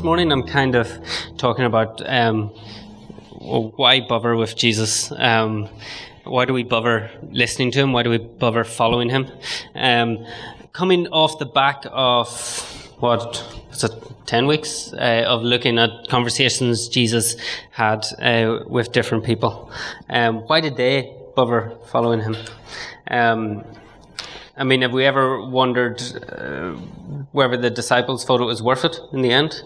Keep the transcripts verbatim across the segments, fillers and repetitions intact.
this morning I'm kind of talking about um, why bother with Jesus. Um, why do we bother listening to him? Why do we bother following him? Um, coming off the back of, what was it, ten weeks uh, of looking at conversations Jesus had uh, with different people. Um, why did they bother following him? Um, I mean, have we ever wondered uh, whether the disciples thought it was worth it in the end?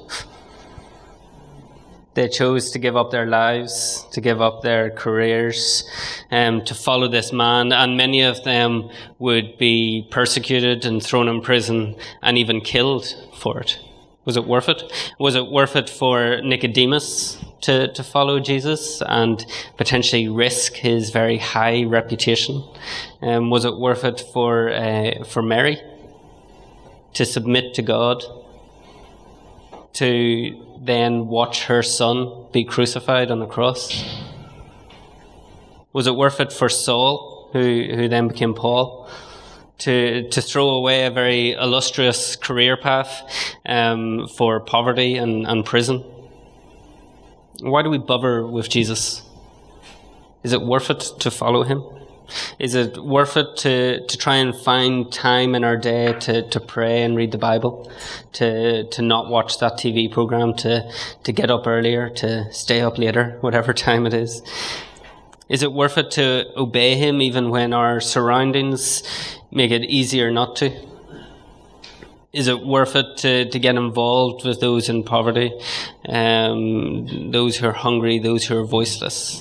They chose to give up their lives, to give up their careers, um, to follow this man, and many of them would be persecuted and thrown in prison and even killed for it. Was it worth it? Was it worth it for Nicodemus to, to follow Jesus and potentially risk his very high reputation? Um, was it worth it for uh, for Mary to submit to God, to then watch her son be crucified on the cross? Was it worth it for Saul, who, who then became Paul, to to throw away a very illustrious career path um, for poverty and, and prison? Why do we bother with Jesus? Is it worth it to follow him? Is it worth it to, to try and find time in our day to, to pray and read the Bible, to to not watch that T V program, to, to get up earlier, to stay up later, whatever time it is? Is it worth it to obey him even when our surroundings make it easier not to? Is it worth it to, to get involved with those in poverty, um, those who are hungry, those who are voiceless?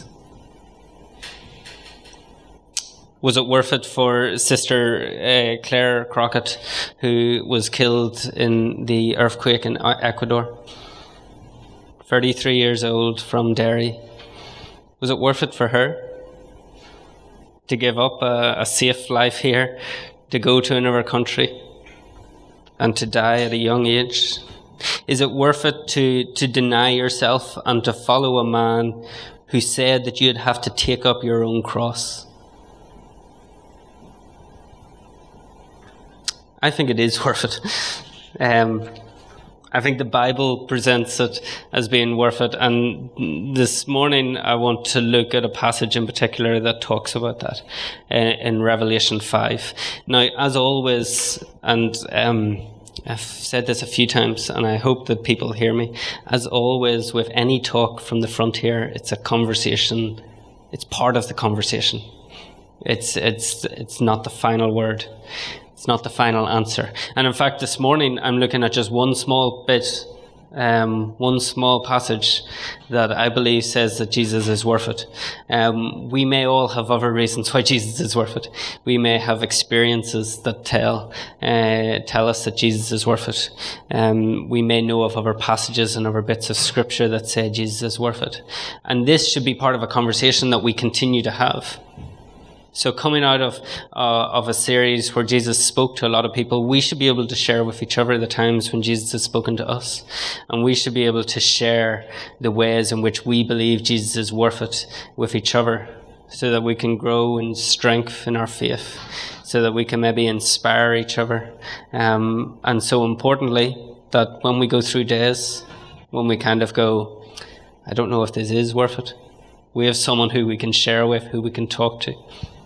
Was it worth it for Sister uh, Claire Crockett, who was killed in the earthquake in Ecuador? thirty-three years old, from Derry. Was it worth it for her to give up a, a safe life here, to go to another country, and to die at a young age? Is it worth it to, to deny yourself and to follow a man who said that you'd have to take up your own cross? I think it is worth it. Um, I think the Bible presents it as being worth it. And this morning I want to look at a passage in particular that talks about that uh, in Revelation five. Now, as always, and um, I've said this a few times, and I hope that people hear me, as always with any talk from the front here, it's a conversation. It's part of the conversation. It's it's it's not the final word. It's not the final answer. And in fact, this morning I'm looking at just one small bit, um, one small passage that I believe says that Jesus is worth it. Um, we may all have other reasons why Jesus is worth it. We may have experiences that tell uh, tell us that Jesus is worth it. Um, we may know of other passages and other bits of scripture that say Jesus is worth it. And this should be part of a conversation that we continue to have. So coming out of uh, of a series where Jesus spoke to a lot of people, we should be able to share with each other the times when Jesus has spoken to us. And we should be able to share the ways in which we believe Jesus is worth it with each other, so that we can grow in strength in our faith, so that we can maybe inspire each other. Um, and so importantly, that when we go through days, when we kind of go, I don't know if this is worth it, we have someone who we can share with, who we can talk to.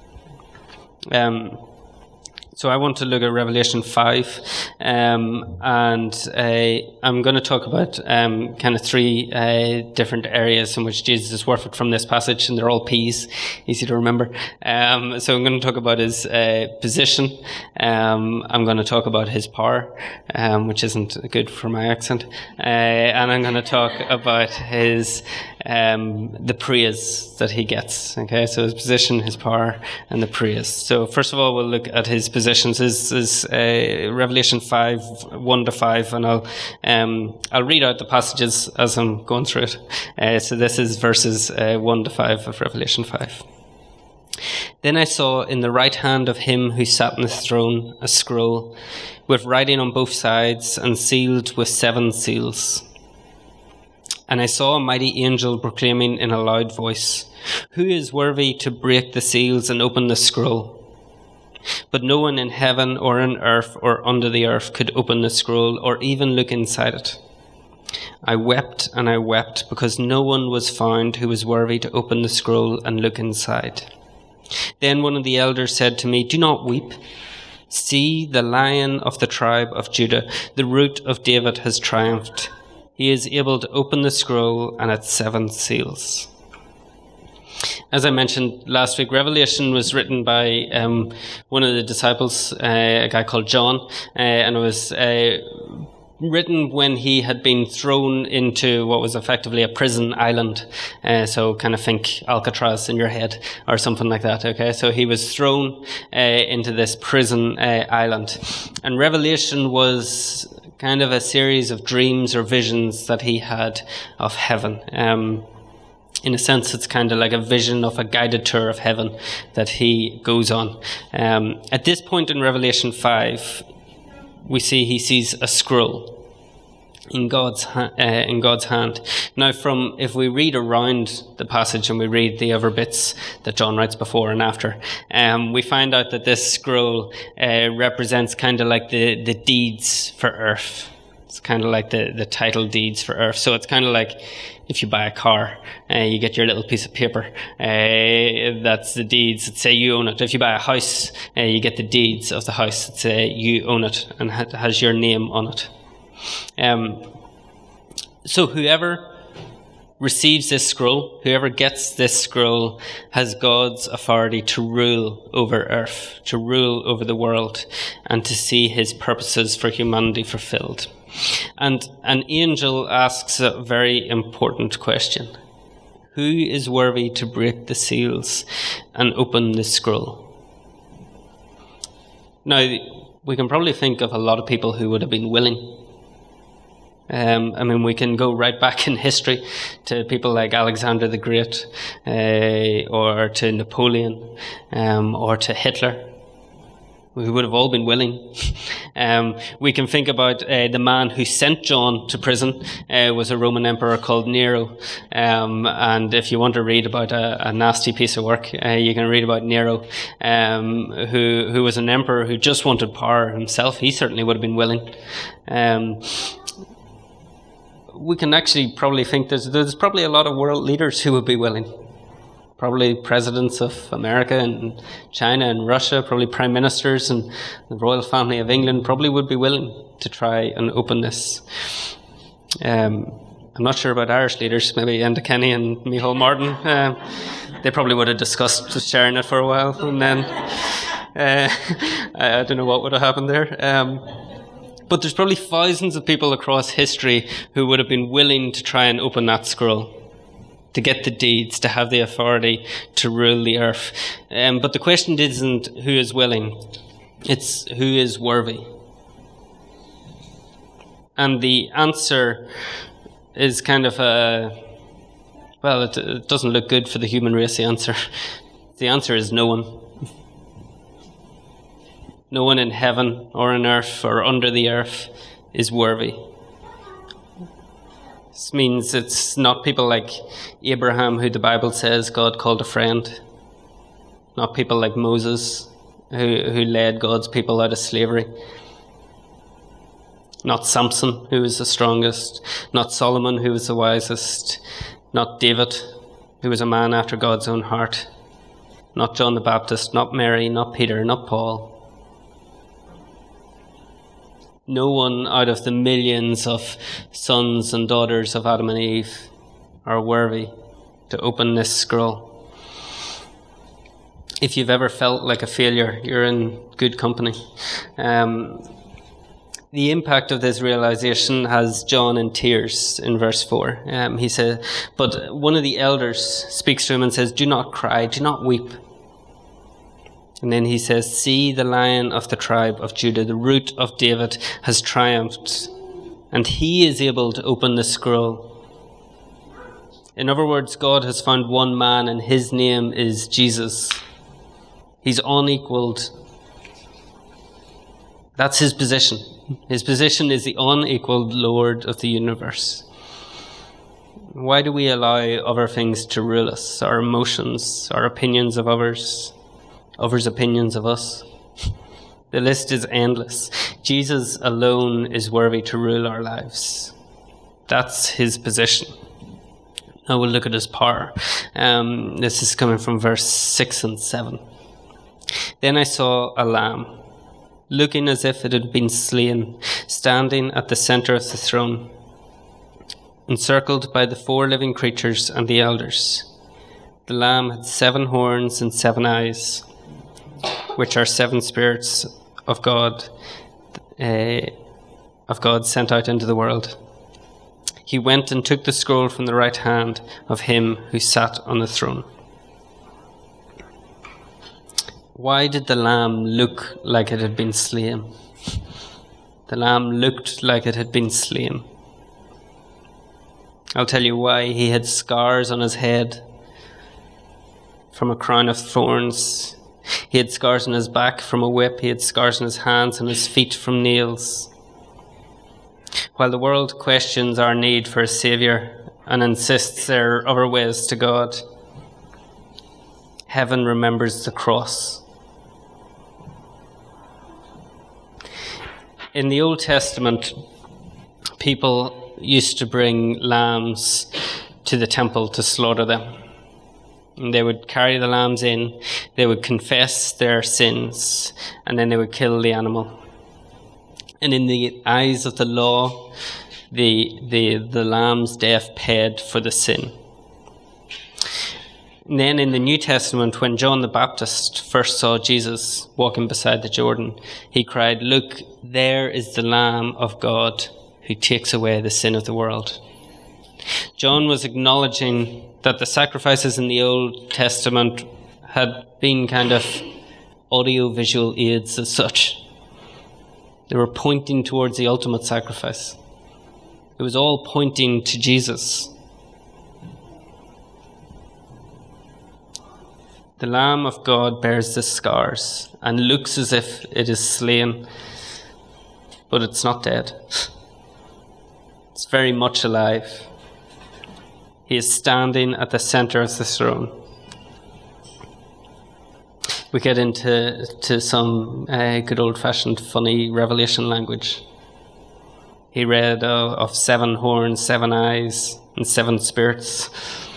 Um, so I want to look at Revelation five, um, and uh, I'm going to talk about um, kind of three uh, different areas in which Jesus is worth it from this passage, and they're all P's, easy to remember. Um, so I'm going to talk about his uh, position. Um, I'm going to talk about his power, um, which isn't good for my accent, uh, and I'm going to talk about his um, the praise that he gets. Okay, so his position, his power, and the praise. So first of all, we'll look at his position. Is is uh, Revelation five one to five, and I'll um I'll read out the passages as I'm going through it. Uh, so this is verses uh, one to five of Revelation five. Then I saw in the right hand of him who sat on the throne a scroll with writing on both sides and sealed with seven seals. And I saw a mighty angel proclaiming in a loud voice, "Who is worthy to break the seals and open the scroll?" But no one in heaven or on earth or under the earth could open the scroll or even look inside it. I wept and I wept because no one was found who was worthy to open the scroll and look inside. Then one of the elders said to me, "Do not weep. See, the Lion of the tribe of Judah, the Root of David, has triumphed. He is able to open the scroll and its seven seals." As I mentioned last week, Revelation was written by um, one of the disciples, uh, a guy called John, uh, and it was uh, written when he had been thrown into what was effectively a prison island. Uh, so kind of think Alcatraz in your head or something like that, okay? So he was thrown uh, into this prison uh, island. And Revelation was kind of a series of dreams or visions that he had of heaven. Um, In a sense, it's kind of like a vision of a guided tour of heaven that he goes on. Um, at this point in Revelation five, we see he sees a scroll in God's ha- uh, in God's hand. Now, from if we read around the passage and we read the other bits that John writes before and after, um, we find out that this scroll uh, represents kind of like the, the deeds for earth. It's kind of like the, the title deeds for earth. So it's kind of like if you buy a car, uh, you get your little piece of paper. Uh, that's the deeds that say you own it. If you buy a house, uh, you get the deeds of the house that say you own it and ha- has your name on it. Um, so whoever receives this scroll, whoever gets this scroll, has God's authority to rule over earth, to rule over the world, and to see his purposes for humanity fulfilled. And an angel asks a very important question. Who is worthy to break the seals and open the scroll? Now, we can probably think of a lot of people who would have been willing. Um, I mean, we can go right back in history to people like Alexander the Great, uh, or to Napoleon, um, or to Hitler. We would have all been willing. Um, we can think about uh, the man who sent John to prison uh, was a Roman emperor called Nero. Um, and if you want to read about a, a nasty piece of work, uh, you can read about Nero, um, who who was an emperor who just wanted power himself. He certainly would have been willing. Um, we can actually probably think there's there's probably a lot of world leaders who would be willing. Probably presidents of America and China and Russia, probably prime ministers and the royal family of England probably would be willing to try and open this. Um, I'm not sure about Irish leaders, maybe Enda Kenny and Micheál Martin. Uh, they probably would have discussed sharing it for a while, and then uh, I, I don't know what would have happened there. Um, but there's probably thousands of people across history who would have been willing to try and open that scroll, to get the deeds, to have the authority to rule the earth. Um, but the question isn't who is willing, it's who is worthy. And the answer is kind of a, well, it, it doesn't look good for the human race, the answer. The answer is no one. No one in heaven or on earth or under the earth is worthy. This means it's not people like Abraham, who the Bible says God called a friend. Not people like Moses, who, who led God's people out of slavery. Not Samson, who was the strongest. Not Solomon, who was the wisest. Not David, who was a man after God's own heart. Not John the Baptist, not Mary, not Peter, not Paul. No one out of the millions of sons and daughters of Adam and Eve are worthy to open this scroll. If you've ever felt like a failure, you're in good company. Um, the impact of this realization has John in tears in verse four. Um, he said, but one of the elders speaks to him and says, "Do not cry, do not weep." And then he says, "See, the Lion of the tribe of Judah, the Root of David, has triumphed, and he is able to open the scroll." In other words, God has found one man, and his name is Jesus. He's unequaled. That's his position. His position is the unequaled Lord of the universe. Why do we allow other things to rule us? Our emotions, our opinions of others, others' opinions of us. The list is endless. Jesus alone is worthy to rule our lives. That's his position. Now we'll look at his power. Um, this is coming from verse six and seven. Then I saw a lamb, looking as if it had been slain, standing at the centre of the throne, encircled by the four living creatures and the elders. The lamb had seven horns and seven eyes, which are seven spirits of God, uh, of God sent out into the world. He went and took the scroll from the right hand of him who sat on the throne. Why did the lamb look like it had been slain? The lamb looked like it had been slain. I'll tell you why. He had scars on his head from a crown of thorns. He had scars on his back from a whip. He had scars on his hands and his feet from nails. While the world questions our need for a saviour and insists there are other ways to God, heaven remembers the cross. In the Old Testament, people used to bring lambs to the temple to slaughter them. And they would carry the lambs in, they would confess their sins, and then they would kill the animal. And in the eyes of the law, the, the, the lamb's death paid for the sin. And then in the New Testament, when John the Baptist first saw Jesus walking beside the Jordan, he cried, "Look, there is the Lamb of God who takes away the sin of the world." John was acknowledging that the sacrifices in the Old Testament had been kind of audio-visual aids as such. They were pointing towards the ultimate sacrifice. It was all pointing to Jesus. The Lamb of God bears the scars and looks as if it is slain, but it's not dead. It's very much alive. He is standing at the centre of the throne. We get into to some uh, good old-fashioned funny Revelation language. He read uh, of seven horns, seven eyes, and seven spirits.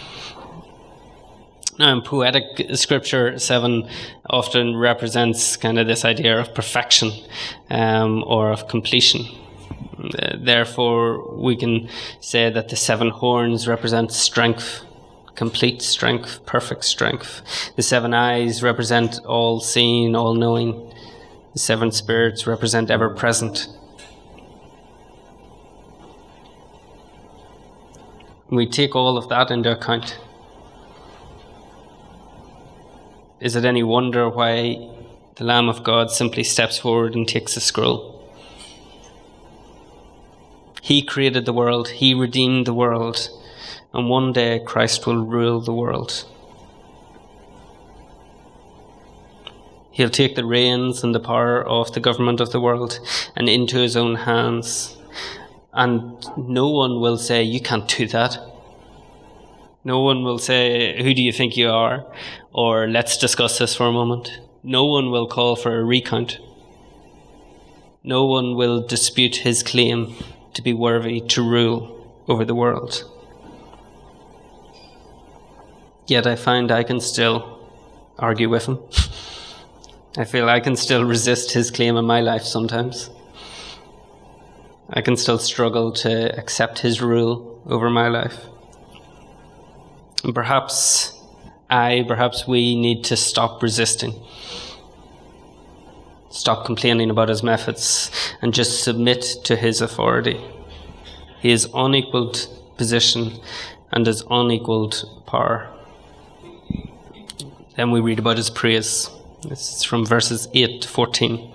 Now, in poetic scripture, seven often represents kind of this idea of perfection um, or of completion. Uh, therefore, we can say that the seven horns represent strength, complete strength, perfect strength. The seven eyes represent all seeing, all knowing. The seven spirits represent ever present. We take all of that into account. Is it any wonder why the Lamb of God simply steps forward and takes the scroll? He created the world, he redeemed the world, and one day Christ will rule the world. He'll take the reins and the power of the government of the world and into his own hands. And no one will say, "You can't do that." No one will say, "Who do you think you are?" Or "Let's discuss this for a moment." No one will call for a recount. No one will dispute his claim to be worthy to rule over the world. Yet I find I can still argue with him. I feel I can still resist his claim in my life sometimes. I can still struggle to accept his rule over my life. And perhaps I, perhaps we need to stop resisting. Stop complaining about his methods and just submit to his authority. He has unequaled position and has unequaled power. Then we read about his praise. This is from verses eight to fourteen.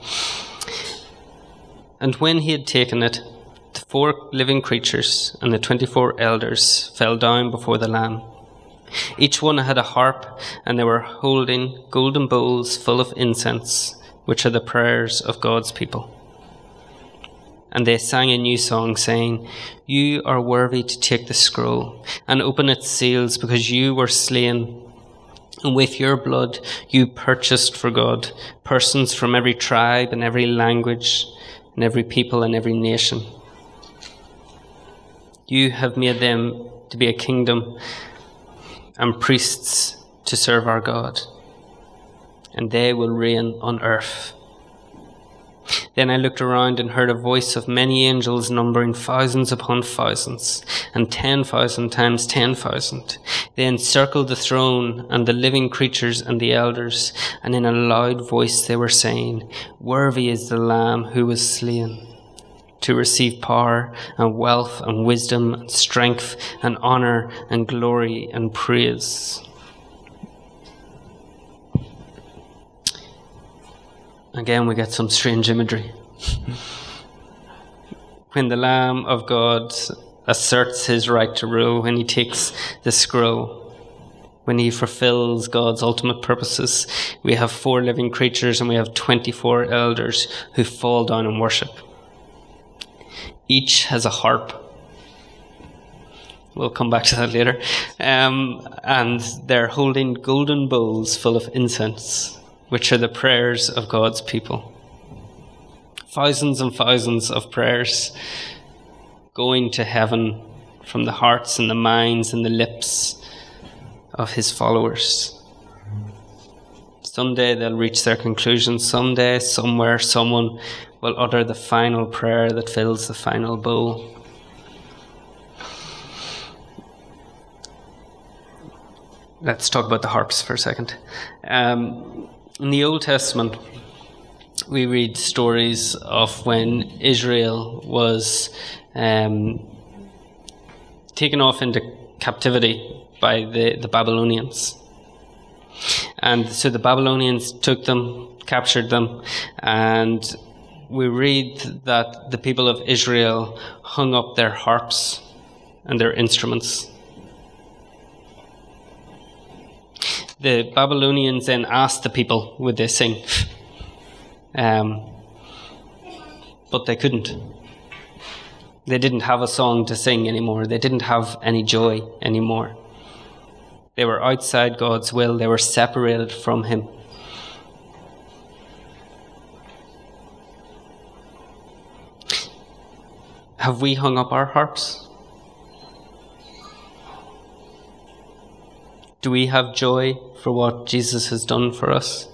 And when he had taken it, the four living creatures and the twenty-four elders fell down before the Lamb. Each one had a harp, and they were holding golden bowls full of incense, which are the prayers of God's people. And they sang a new song, saying, "You are worthy to take the scroll and open its seals, because you were slain, and with your blood you purchased for God persons from every tribe and every language and every people and every nation. You have made them to be a kingdom and priests to serve our God, and they will reign on earth. Then I looked around and heard a voice of many angels numbering thousands upon thousands, and ten thousand times ten thousand. They encircled the throne and the living creatures and the elders, and in a loud voice they were saying, "Worthy is the Lamb who was slain, to receive power and wealth and wisdom and strength and honor and glory and praise." Again, we get some strange imagery. When the Lamb of God asserts his right to rule, when he takes the scroll, when he fulfills God's ultimate purposes, we have four living creatures and we have twenty-four elders who fall down and worship. Each has a harp. We'll come back to that later. Um, and they're holding golden bowls full of incense, which are the prayers of God's people. Thousands and thousands of prayers going to heaven from the hearts and the minds and the lips of his followers. Someday they'll reach their conclusion. Someday, somewhere, someone will utter the final prayer that fills the final bowl. Let's talk about the harps for a second. Um, in the Old Testament, we read stories of when Israel was um, taken off into captivity by the, the Babylonians. And so the Babylonians took them, captured them, and we read that the people of Israel hung up their harps and their instruments. The Babylonians then asked the people, would they sing? Um, but they couldn't. They didn't have a song to sing anymore. They didn't have any joy anymore. They were outside God's will. They were separated from him. Have we hung up our harps? Do we have joy for what Jesus has done for us?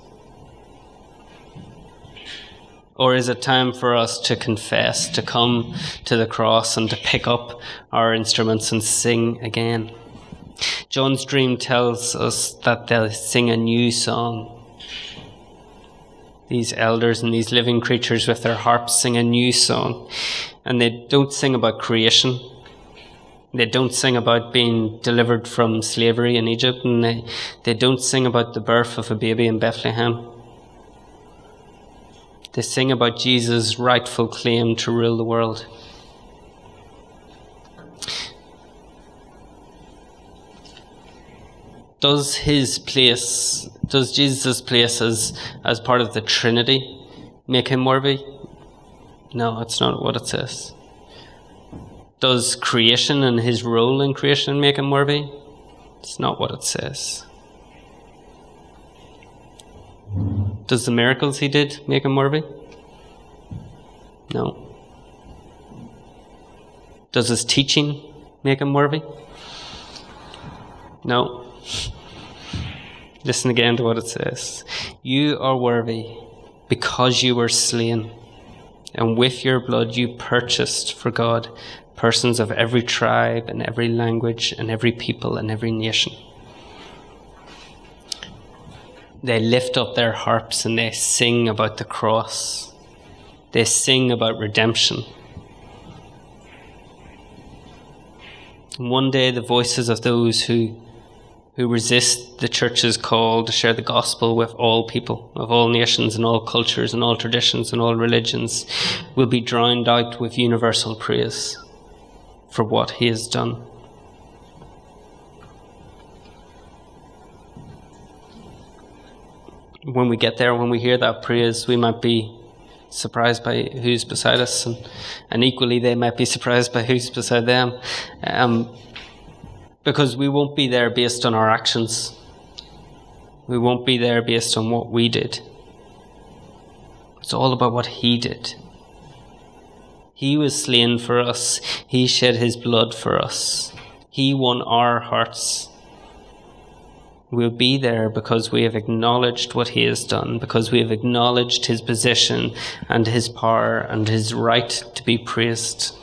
Or is it time for us to confess, to come to the cross and to pick up our instruments and sing again? John's dream tells us that they'll sing a new song. These elders and these living creatures with their harps sing a new song. And they don't sing about creation. They don't sing about being delivered from slavery in Egypt, and they, they don't sing about the birth of a baby in Bethlehem. They sing about Jesus' rightful claim to rule the world. Does his place, does Jesus' place as, as part of the Trinity make him worthy? No, that's not what it says. Does creation and his role in creation make him worthy? It's not what it says. Does the miracles he did make him worthy? No. Does his teaching make him worthy? No. Listen again to what it says. You are worthy because you were slain, and with your blood you purchased for God persons of every tribe and every language and every people and every nation. They lift up their harps and they sing about the cross. They sing about redemption. And one day the voices of those who who resist the church's call to share the gospel with all people, of all nations and all cultures and all traditions and all religions, will be drowned out with universal praise for what he has done. When we get there, when we hear that praise, we might be surprised by who's beside us, and, and equally they might be surprised by who's beside them. Um, because we won't be there based on our actions. We won't be there based on what we did. It's all about what he did. He was slain for us. He shed his blood for us. He won our hearts. We'll be there because we have acknowledged what he has done, because we have acknowledged his position and his power and his right to be praised.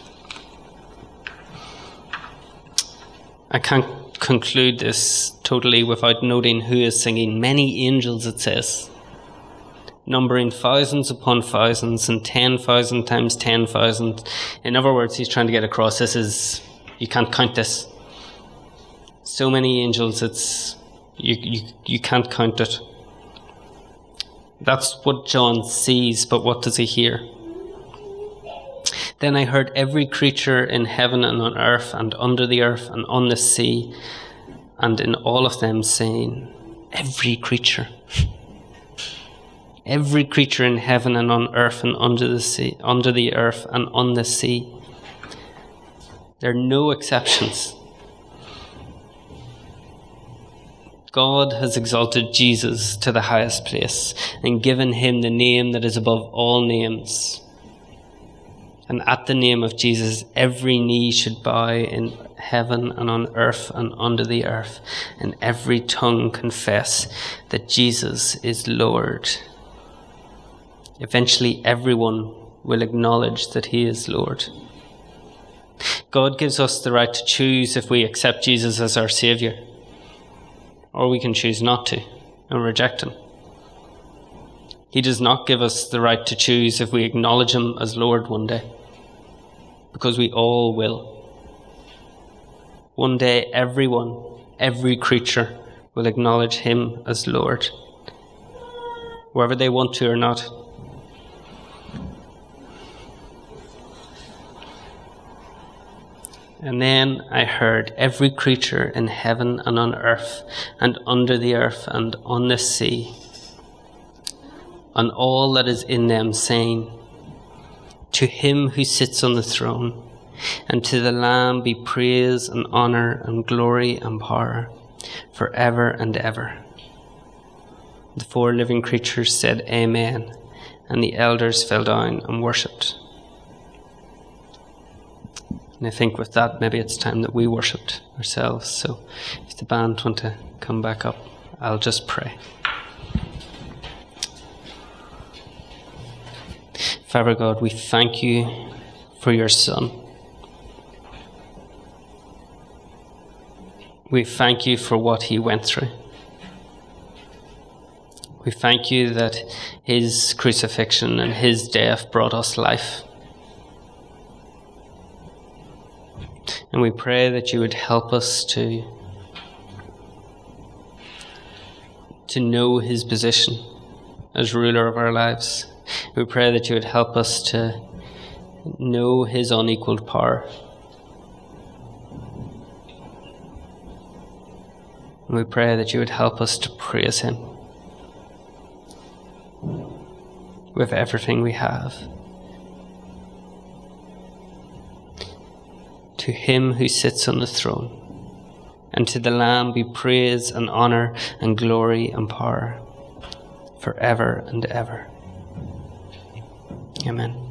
I can't conclude this totally without noting who is singing. Many angels, it says, numbering thousands upon thousands and ten thousand times ten thousand. In other words, he's trying to get across, this is, you can't count this. So many angels, it's You, you you can't count it. That's what John sees, but what does he hear? Then I heard every creature in heaven and on earth and under the earth and on the sea, and in all of them saying, every creature, every creature in heaven and on earth and under the sea, under the earth and on the sea. There are no exceptions. God has exalted Jesus to the highest place and given him the name that is above all names. And at the name of Jesus, every knee should bow in heaven and on earth and under the earth, and every tongue confess that Jesus is Lord. Eventually, everyone will acknowledge that he is Lord. God gives us the right to choose if we accept Jesus as our Saviour, or we can choose not to and reject him. He does not give us the right to choose if we acknowledge him as Lord one day, because we all will. One day, everyone, every creature will acknowledge him as Lord, whether they want to or not. And then I heard every creature in heaven and on earth and under the earth and on the sea, and all that is in them, saying, to him who sits on the throne and to the Lamb be praise and honour and glory and power forever and ever. The four living creatures said, Amen, and the elders fell down and worshipped. And I think with that, maybe it's time that we worshipped ourselves. So if the band want to come back up, I'll just pray. Father God, we thank you for your Son. We thank you for what he went through. We thank you that his crucifixion and his death brought us life. And we pray that you would help us to, to know his position as ruler of our lives. We pray that you would help us to know his unequaled power. And we pray that you would help us to praise him with everything we have. To him who sits on the throne, and to the Lamb be praise and honour and glory and power forever and ever. Amen.